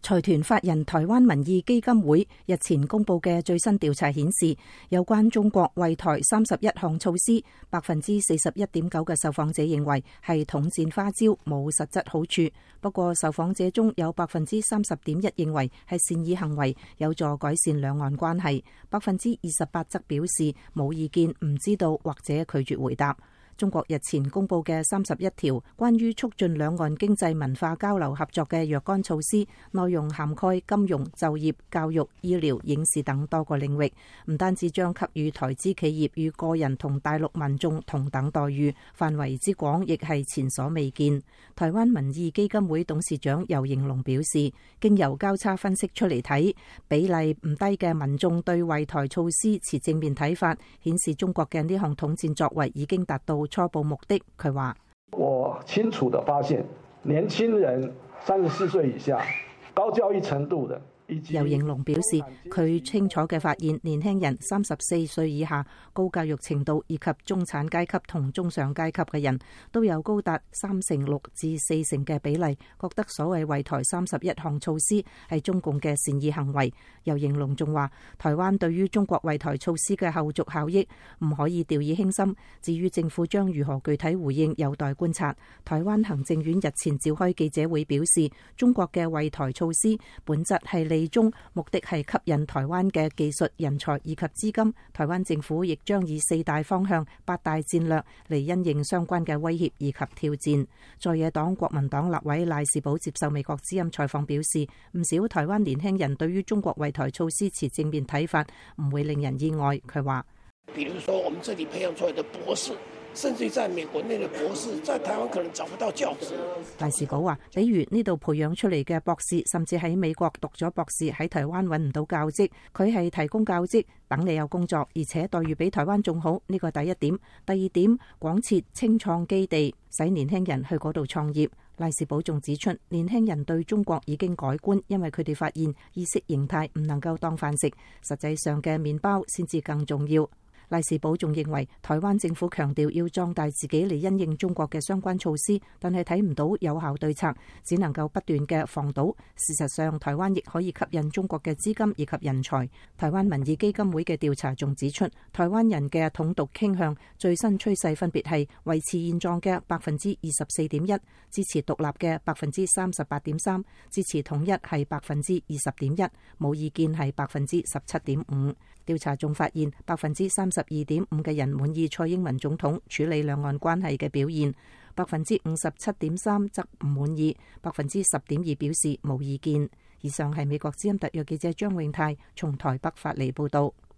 財團法人台灣民意基金會日前公布嘅最新調查顯示，有關中國惠台31項措施，41.9%嘅受訪者認為係統戰花招，冇實質好處。不過，受訪者中有30.1%認為係善意行為，有助改善兩岸關係，28%則表示冇意見、唔知道或者拒絕回答。中國日前公布嘅31條關於促進兩岸經濟文化交流合作嘅若干措施，內容涵蓋金融、就業、教育、醫療、影視等多個領域，唔單止將給予台資企業與個人同大陸民眾同等待遇，範圍之廣亦係前所未見。台灣民意基金會董事長游盈隆表示，經由交叉分析出嚟睇，比例唔低嘅民眾對惠台措施持正面睇法，顯示中國嘅呢項統戰作為已經達到初步目的。佢話： 我清楚地發現，年輕人34歲以下、高教育程度的。 游盈隆表示，佢清楚嘅發現，年輕人34歲以下、高教育程度以及中產階級同中上階級嘅人都有高達36%至40%嘅比例，覺得所謂惠台31項措施係中共嘅善意行為。游盈隆仲話，台灣對於中國惠台措施嘅後續效益唔可以掉以輕心，至於政府將如何具體回應，有待觀察。台灣行政院日前召開記者會表示，中國嘅惠台措施本質係其中目的係吸引台灣嘅技術人才以及資金，台灣政府亦將以4大方向、8大戰略嚟因應相關嘅威脅以及挑戰。在野黨國民黨立委賴士葆接受美國之音採訪表示，唔少台灣年輕人對於中國惠台措施持正面睇法，唔會令人意外。佢話： 比如說我們這裡培養出來的博士，甚至在美國內的博士，在台灣可能找不到教職。 賴士葆話，比如呢度培養出嚟嘅博士，甚至喺美國讀咗博士，喺台灣揾唔到教職，佢係提供教職，等你有工作，而且待遇比台灣仲好。呢個第一點。第二點，廣設青創基地，使年輕人去嗰度創業。賴士葆仲指出，年輕人對中國已經改觀，因為佢哋發現意識形態唔能夠當飯食，實際上嘅麵包先至更重要。賴士葆仲認為，台灣政府強調要壯大自己嚟因應中國嘅相關措施，但係睇唔到有效對策，只能夠不斷嘅防堵。事實上，台灣亦可以吸引中國嘅資金以及人才。台灣民意基金會嘅調查仲指出，台灣人嘅統獨傾向最新趨勢分別係維持現狀嘅24.1%，支持獨立嘅38.3%，支持統一係20.1%，冇意見係17.5%。調查仲發現32.5%嘅人滿意蔡英文總統處理兩岸關係嘅表現，57.3%則唔滿意，10.2%表示冇意見。以上係美國之音特約記者張永泰從台北發嚟報道。